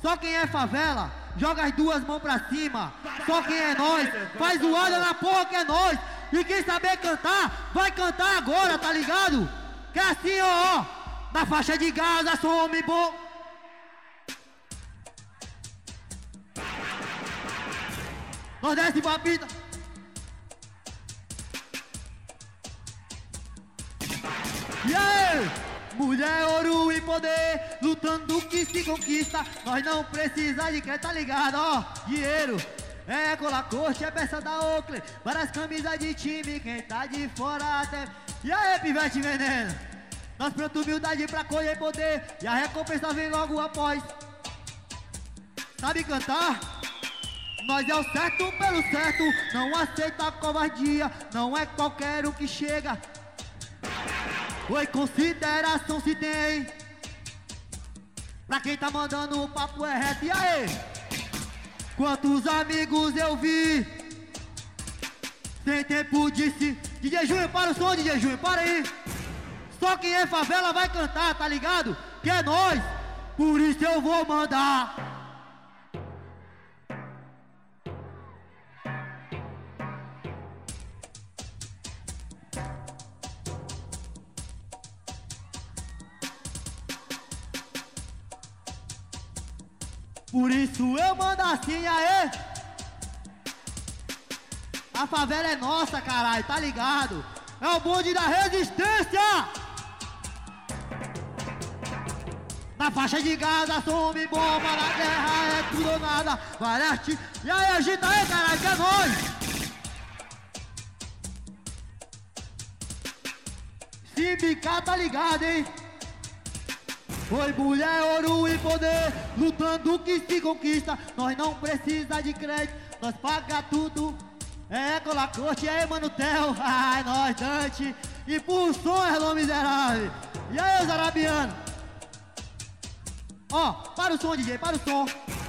Só quem é favela, joga as duas mãos pra cima. Só quem é nós, faz o olho na porra que é nós. E quem saber cantar, vai cantar agora, tá ligado? Que é assim, ó, na faixa de Gaza, sou homem bom. Nordeste papita. E aí? Mulher, ouro e poder, lutando que se conquista. Nós não precisa de crédito, tá ligado, ó. Dinheiro é Colacoste, é peça da Oakley. Várias camisas de time, quem tá de fora até. E aí, pivete veneno? Nós plantamos humildade pra colher poder, e a recompensa vem logo após. Sabe cantar? Nós é o certo pelo certo, não aceita covardia. Não é qualquer um que chega. Oi, consideração se tem. Pra quem tá mandando o papo é reto. E aí? Quantos amigos eu vi sem tempo disse. DJ Júnior, para o som, DJ Júnior, para aí. Só quem é favela vai cantar, tá ligado? Que é nós, por isso eu vou mandar. Por isso eu mando assim, aê. A favela é nossa, caralho, tá ligado? É o bonde da resistência. Na faixa de Gaza, sou homem bomba. Na guerra é tudo ou nada. Valeste. E aí, agita aí, caralho, que é nóis. Se bicar, tá ligado, hein? Oi, mulher, ouro e poder, lutando que se conquista. Nós não precisa de crédito, nós paga tudo. É Colacoste, é Manutel, ai, nós Dante. E por som, Hello miserável. E aí, os arabianos? Ó, para o som, DJ, para o som.